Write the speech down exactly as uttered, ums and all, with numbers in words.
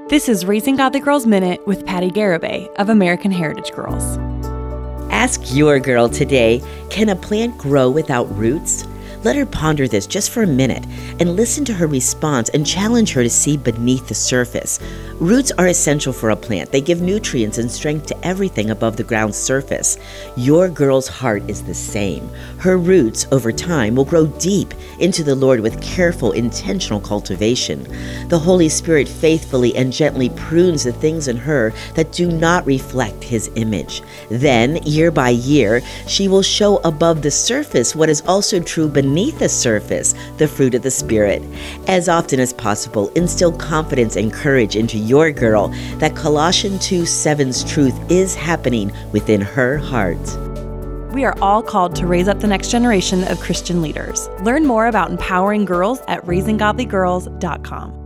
This is Raising Godly Girls Minute with Patty Garibay of American Heritage Girls. Ask your girl today, can a plant grow without roots? Let her ponder this just for a minute and listen to her response and challenge her to see beneath the surface. Roots are essential for a plant. They give nutrients and strength to everything above the ground's surface. Your girl's heart is the same. Her roots, over time, will grow deep into the Lord with careful, intentional cultivation. The Holy Spirit faithfully and gently prunes the things in her that do not reflect His image. Then, year by year, she will show above the surface what is also true beneath the surface, the fruit of the Spirit. As often as possible, instill confidence and courage into your girl that Colossians two seven's truth is happening within her heart. We are all called to raise up the next generation of Christian leaders. Learn more about empowering girls at raising godly girls dot com.